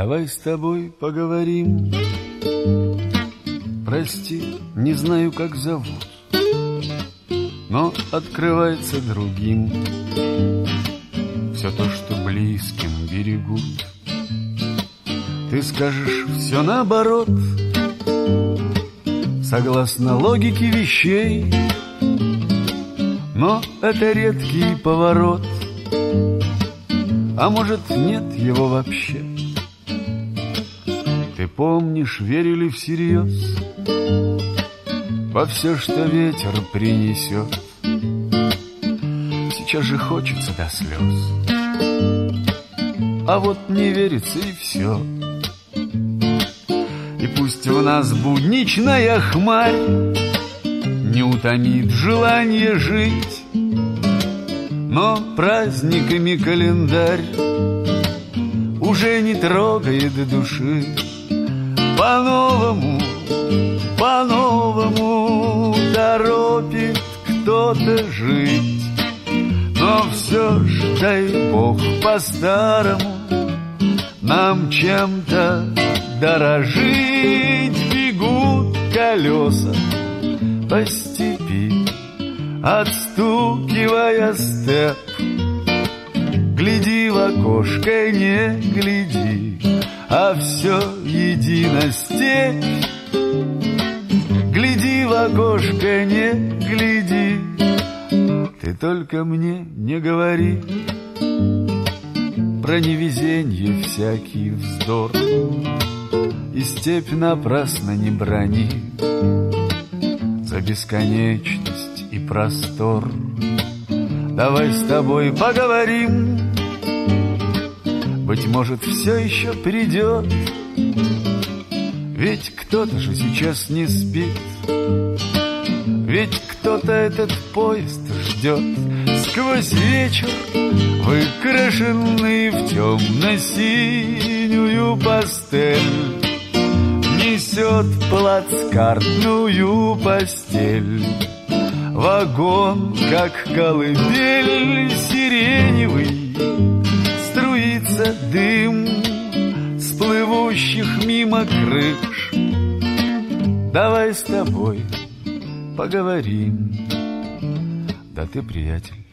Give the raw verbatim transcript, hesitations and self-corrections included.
Давай с тобой поговорим. Прости, не знаю, как зовут, но открывается другим все то, что близким берегут. Ты скажешь все наоборот, согласно логике вещей, но это редкий поворот, а может, нет его вообще. Ты помнишь, верили всерьез во все, что ветер принесет. Сейчас же хочется до слез, а вот не верится и все. И пусть у нас будничная хмарь не утомит желание жить, но праздниками календарь уже не трогает души. По-новому, по-новому торопит кто-то жить, но все ж, дай Бог, по-старому нам чем-то дорожить. Бегут колеса по степи, отстукивая степ. Гляди в окошко, не гляди, а все едино степь. Гляди в окошко, не гляди, ты только мне не говори про невезенье всякий вздор, и степь напрасно не брони за бесконечность и простор. Давай с тобой поговорим, быть может, все еще придет, ведь кто-то же сейчас не спит, ведь кто-то этот поезд ждет. Сквозь вечер, выкрашенный в темно-синюю пастель, несет плацкартную постель. Вагон, как колыбель сиреневый, струится дым с плывущих мимо крыш. Давай с тобой поговорим. Да ты, приятель,